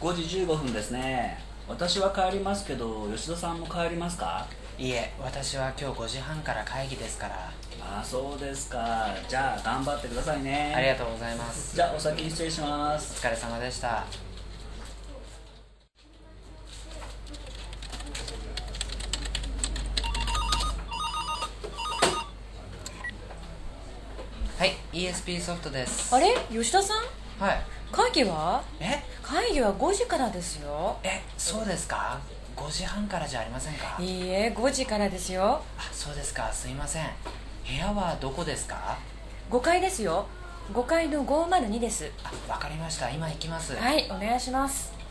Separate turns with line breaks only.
5時15分ですね。私は帰りますけど、吉田さんも帰りますか？
いえ、私は今日5時半から会議ですから。
ああ、そうですか。じゃあ頑張ってくださいね。
ありがとうございます。
じゃあお先に失礼しま
お
す。
疲れ様でした。はい、ESP ソフトです。
あれ、吉田さん、
はい。
会議は
え
会議は5時からですよ。
そうですか？ 5 時半からじゃありませんか？
いいえ、5時からですよ。
あ、そうですか。すいません。部屋はどこですか？
5階ですよ。5階の502です。
あ、わかりました。今行きます。
はい、お願いします。